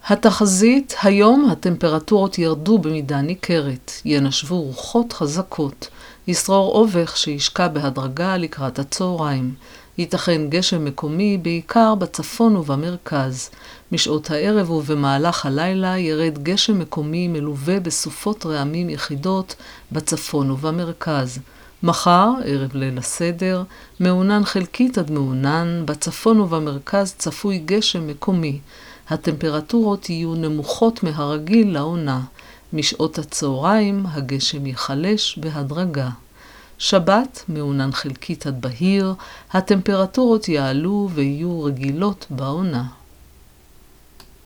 התחזית, היום הטמפרטורות ירדו במידה ניכרת, ינשבו רוחות חזקות, ישרור אובך שישקע בהדרגה לקראת הצהריים. ייתכן גשם מקומי בעיקר בצפון ובמרכז. משעות הערב ובמהלך הלילה ירד גשם מקומי מלווה בסופות רעמים יחידות בצפון ובמרכז. מחר, ערב ליל הסדר, מעונן חלקית עד מעונן, בצפון ובמרכז צפוי גשם מקומי. הטמפרטורות יהיו נמוכות מהרגיל לעונה. משעות הצהריים הגשם יחלש בהדרגה. שבת, מעונן חלקית עד בהיר, הטמפרטורות יעלו ויהיו רגילות בעונה.